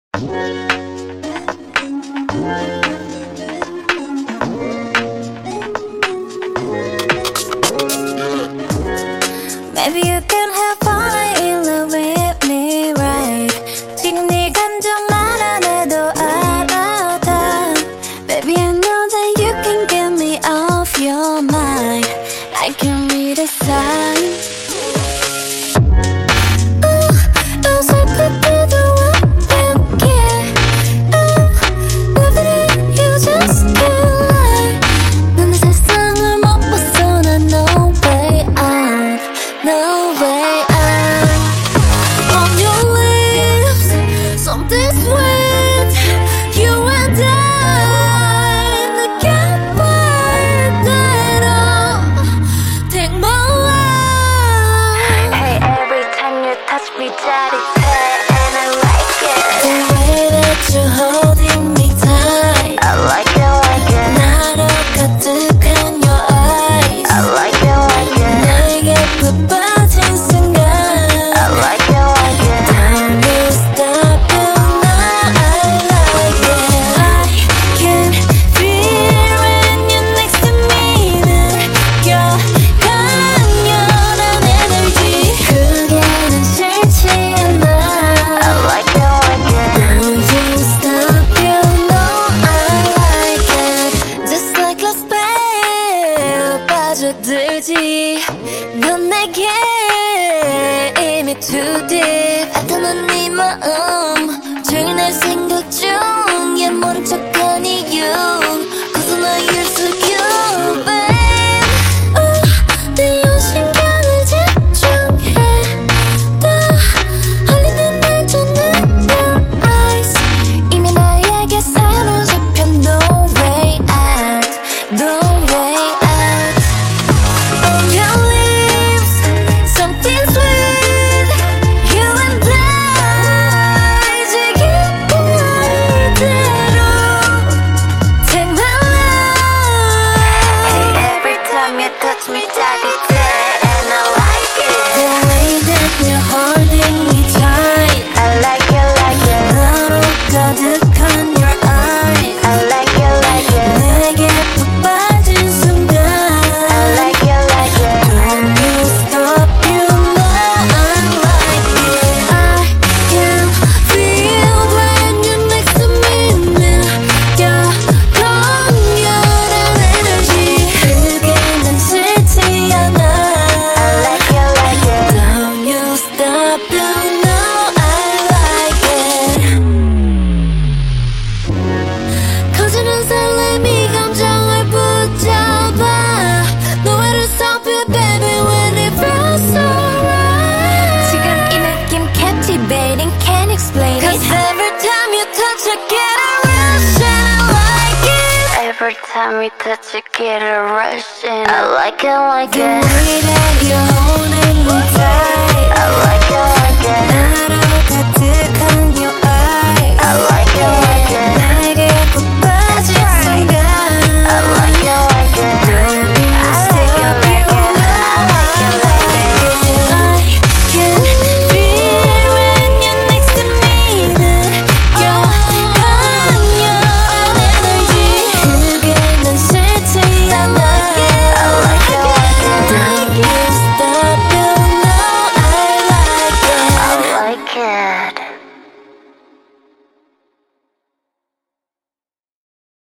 Maybe you can have fun in love with me, right? 지금 네 감정만 안 해도 알아. Baby, I know that you can get me off your mind. I can read a sign. Me 짜릿해 and I like it. The way that you're holding me tight, I like it. 나로 가득한 your eyes, I like it. 내게 푹 빠진 순간, I like it. Don't you stop, you know I like it. I can feel when you're next to me. 느껴 강렬한 energy. 그게는 싫지 않아. I like it. Don't you stop, you know I like it. Just like a spell 빠져들지. 넌 내게 이미 too deep. 아타는 네 마음 조용히 날 생각 중에 모른 척한 이유. Cause I used to you, babe. 내 신경을 집중해. 다 홀리는 날 쫓는 your eyes. 이미 나에게 사로잡혀. No way out, no way out. On your lips, something sweet. You and I 지금 이대로 Take my love. Hey, every time you touch me, 짜릿해 and I like it. The way that you're holding me tight, I like it. 나로 가득한 your eyes, I like it. 내게 푹 빠진 순간, I like it. Don't you stop, you know I like it. I can feel when you're next to me. 느껴 강렬한 energy. 그게는 싫지 않아. I like it. Don't you stop, you know I like it. 커지는 설렘이 감정을 붙잡아. Nowhere to stop it, baby, when it feels so right. 지금 이 느낌 captivating, can't explain it. Cause every time you touch, I get a rush and I like it. Every time we touch, I get a rush and I like it. The way that you're holding me tight, I like it. 나로 가득한